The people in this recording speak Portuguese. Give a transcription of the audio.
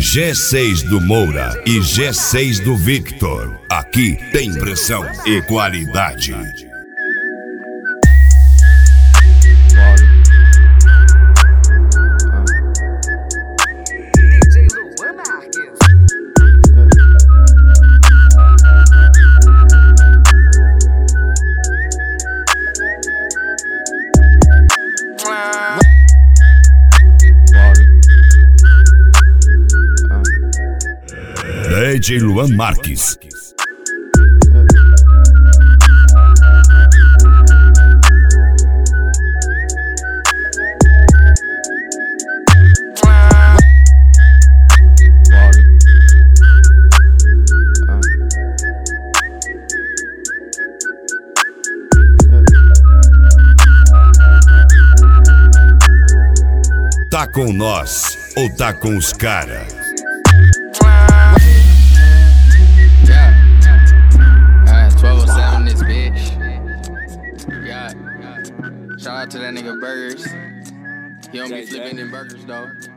G6 do Moura e G6 do Victor. Aqui tem pressão e qualidade. DJ Luan Marques. Tá com nós ou tá com os cara? Shout out to that nigga Burgers. He don't be flipping them burgers though.